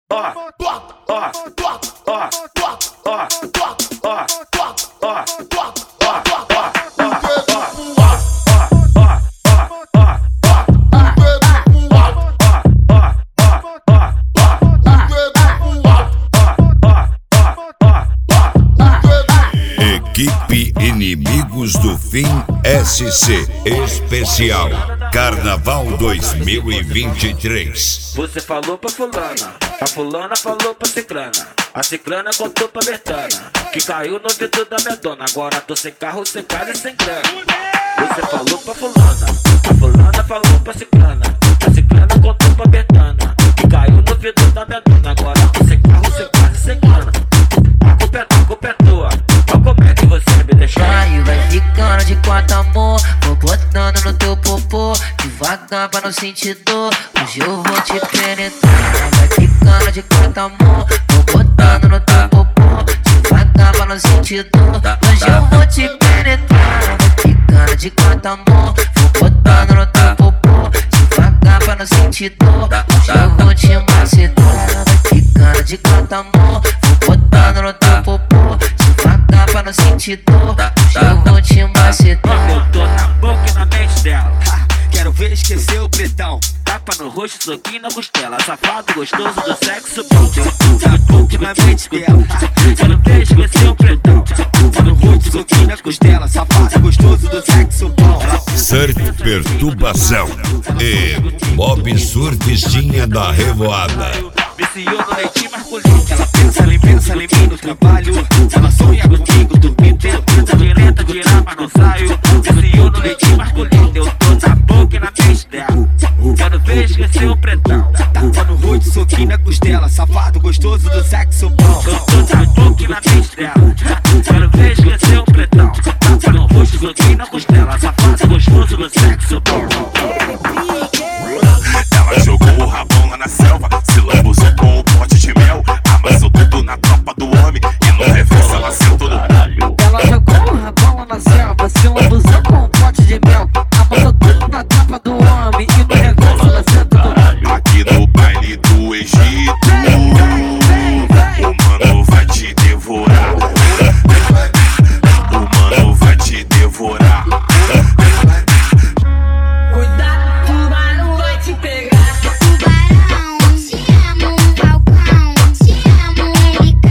Equipe Inimigos do Fim SC Especial Carnaval 2023. Você falou pra fulana, a fulana falou pra ciclana, a ciclana contou pra Bertana, que caiu no vidro da minha dona. Agora tô sem carro, sem casa e sem grana. Você falou pra fulana, a fulana falou pra ciclana, a ciclana contou pra Bertana, que caiu no vidro da minha dona. Agora tô sem carro, sem casa e sem grana. A culpa é tua, olha como é que você me deixou. Aí vai ficando de quatro, amor, vou botando no teu popô, devagar pra não sentir dor, hoje eu vou te penetrar. Vai ficando de quatro, amor, vou botando no teu popô, devagar pra não sentir dor, hoje eu vou te penetrar. Vai ficando de quatro, amor, vou botando no teu popô, devagar pra não sentir dor, hoje eu vou te macetar. Vai ficando de quatro, amor, vou botando no teu popô, devagar pra não sentir dor, hoje eu vou te macetar. Eu tô na boca e na mente dela, quero ver esquecer o pretão. Tapa no rosto, soquinho na costela, safado gostoso do sexo bom. Na boca e na mente dela, quero ver esquecer o pretão. Tapa no rosto, soquinho na costela, safado gostoso do sexo bom. Surf Perturbação e Bob Surfistinha da Revoada. Viciou no leitinho masculino. Ela pensa em mim no trabalho. Ela sonha comigo, dormindo dentro. Direta, tirar, mas não saio. Viciou no leitinho masculino. Eu tô na boca e na mente dela, quero ver esquecer o pretão. Tapa no rosto, soquinho na costela, safado gostoso do sexo bom. Eu tô na boca e na mente dela, quero ver esquecer o pretão. Tapa no rosto, soquinho na costela, safado gostoso do sexo bom. Ela jogou o rabão lá na selva, se lambuzou com o pote de mel, amassou tudo na tropa do homem e no reverso ela sentou no palho. Ela jogou o rabão lá na selva, se lambuzou com um pote de mel, amassou tudo na tropa do homem e no reverso ela sentou no palho. Aqui no baile do Egito, o mano vai te devorar. O mano vai te devorar. Cuidado, tubarão vai te pegar. Tubarão, te amo, Falcão, te amo, MK.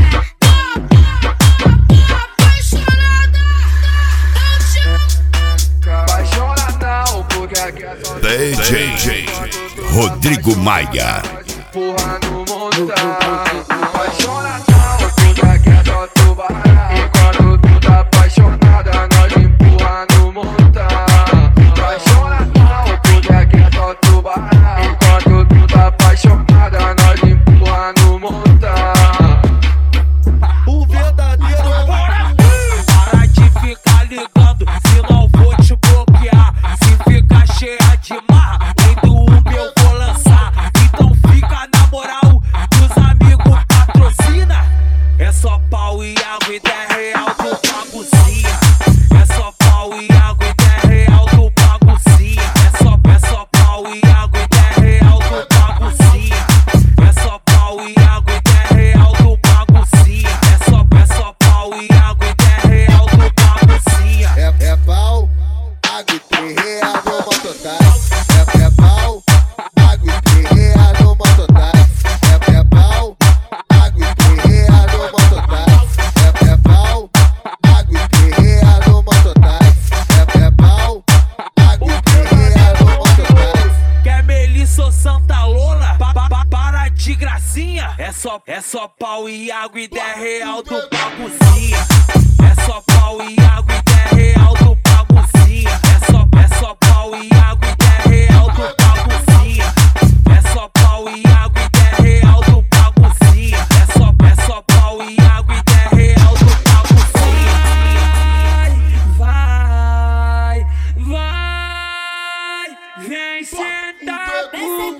Apaixonadão, porque aqui é só DJ Rodrigo Maia. empurra no montão. Apaixonadão, porque aqui é só tubarão. Enquanto tu tá apaixonada, nós empurra no montão. Apaixonadão, porque aqui é só tubarão. Enquanto tu tá apaixonada, nós empurra no montão. O verdadeiro Para de ficar ligando, se não vou te bloquear. Se ficar cheia de marra, nem do Uber eu vou lançar. Então fica na moral, os amigos patrocina. É só pau e água e 10 real do baguncinha. É só pau e água e 10 real do baguncinha. É só pau e água e 10 real do baguncinha. É só pau e água e 10 real do baguncinha. É só pau e água e 10 real do baguncinha. É pau, água e 3 reais no mototáxi. É pau, água e 3 reais no mototáxi. É pau, água e 3 reais no mototáxi. É pau, água e 3 reais no mototáxi. É pau, água e 3 reais no mototáxi. Quer Melissa ou Santa Lola? Para de gracinha. É só pau e água e 10 real do baguncinha. É só pau e água e 10 real do baguncinha. É só pau e água e 10 real do baguncinha. É só pau e água e 10 real do baguncinha. É só pau e água e 10 real do baguncinha. Vai, vem sentar com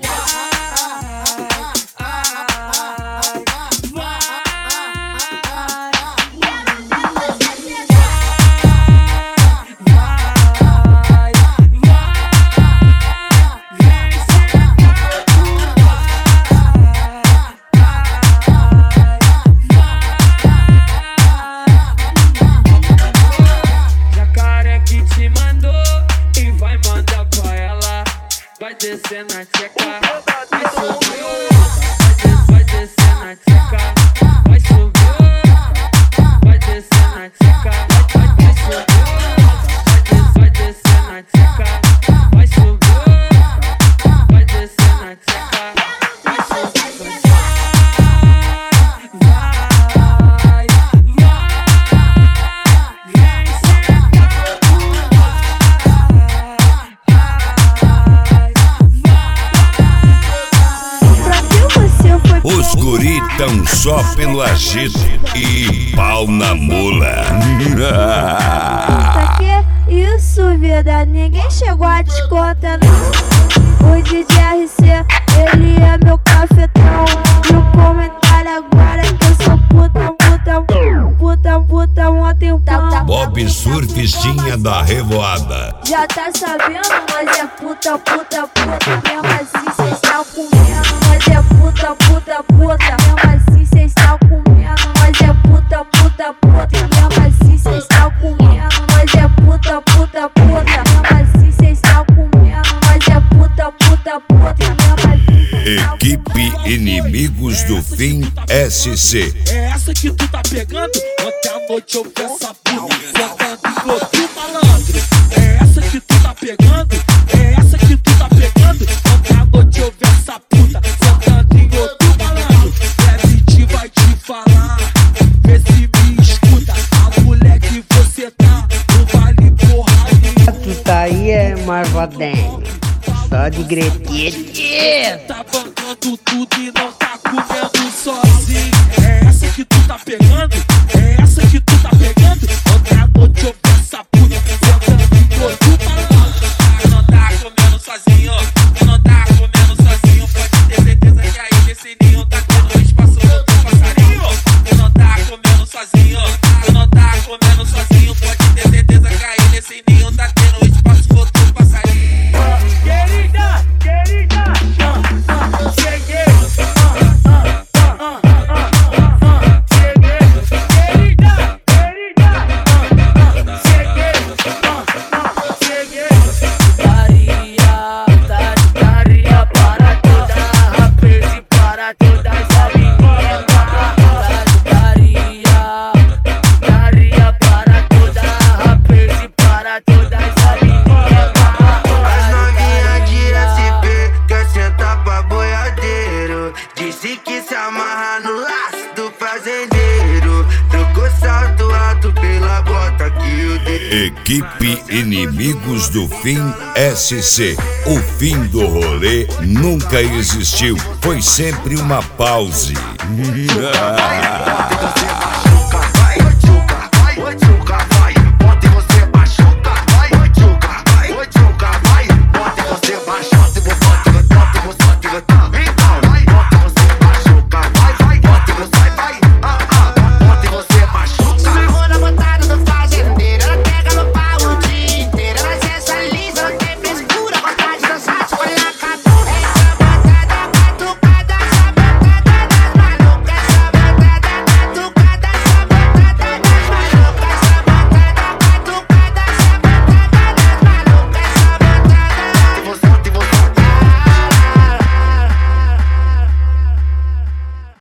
Os guri tão só pelo agito e pau na mula. Puta que isso, vida, ninguém chegou a desconta, não. O DJ RC, ele é meu cafetão. E o comentário agora é que eu sou puta ontem um pão. Bob Surfistinha da Revoada. Já tá sabendo, mas é puta. Mesmo assim cês estão comendo, mas é puta. Mesmo assim cês estão comendo, mas é puta. Mesmo assim cês estão comendo, mas é puta. Mesmo assim cês estão comendo, mas é puta. Equipe Inimigos do Fim SC. É essa que tu tá pegando? Ontem à noite eu vi essa puta sentando em outro malandro. É essa que tu tá pegando? É essa que tu tá pegando? Ontem à noite eu vi essa puta sentando em outro malandro. Debit vai te falar, vê se me escuta. A mulher que você tá, não vale porra nenhuma. Tu tá aí é marvadinho, só de gretete. Tá bancando tudo e não tá comendo sozinho. É essa que tu tá pegando? É essa que tu tá pegando? Ontem à noite eu vi essa puta sentando em outro malandro. Tu não tá comendo sozinho, tu não tá comendo sozinho. Pode ter certeza que aí nesse ninho tá tendo espaço outro passarinho. Tu não tá comendo sozinho, tu não tá comendo sozinho. Pode ter certeza que aí nesse ninho tá tendo espaço outro passarinho. Querida, cheguei. Daria para toda rapaz e para todas as meninas. Daria para toda rapaz e para todas as meninas. As novinhas de SP quer sentar pra boiadeiro. Disse que se amarra no laço do fazendeiro. Trocou salto alto pela bota que o Equipe Inimigos do Fim SC. O fim do rolê nunca existiu, foi sempre uma pause.